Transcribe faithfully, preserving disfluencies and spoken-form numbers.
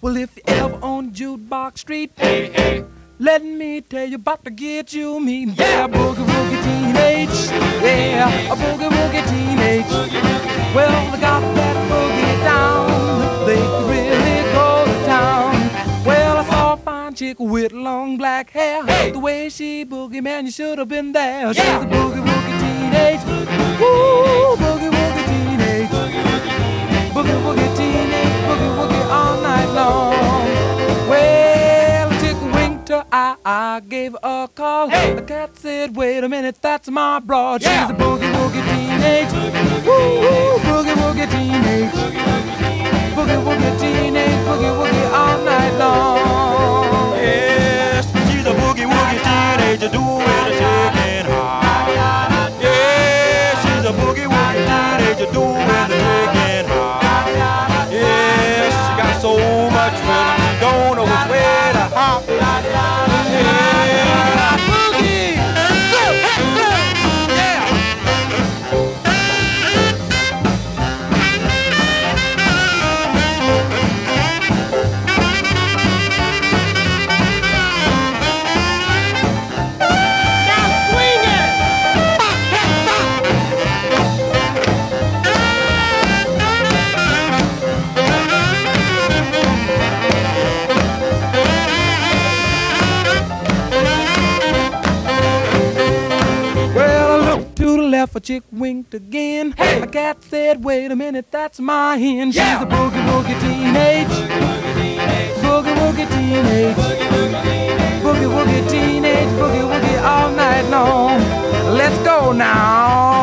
Well, if you ever on Jukebox Street, hey, hey, let me tell you about to get you me. Yeah, boogie woogie teenage. Yeah, a boogie woogie teenage. Well, they got that boogie down. They really go to town. Well, I saw a fine chick with long black hair. Hey. The way she boogie, man, you should have been there. She's yeah. a boogie woogie teenage. Woo, boogie woogie teenage. Boogie woogie teenage, boogie woogie all night long. Well, the chick winked her eye, I gave her a call. Hey. The cat said, wait a minute, that's my broad. Yeah. She's a boogie woogie teenage. Woo, boogie woogie teenage. Boogie woogie teenage, boogie woogie all night long. Yes, she's a boogie woogie teenager doing a chicken hop. Yeah, she's a boogie woogie teenager doing a chicken hop. Yeah, she got so much rhythm, she don't know which way to hop. Yeah, boogie, go, go, yeah. A chick winked again. Hey. A cat said, wait a minute, that's my hen. She's yeah. a boogie woogie teenage. Boogie woogie teenage. Boogie woogie teenage. Boogie woogie all night long. Let's go now.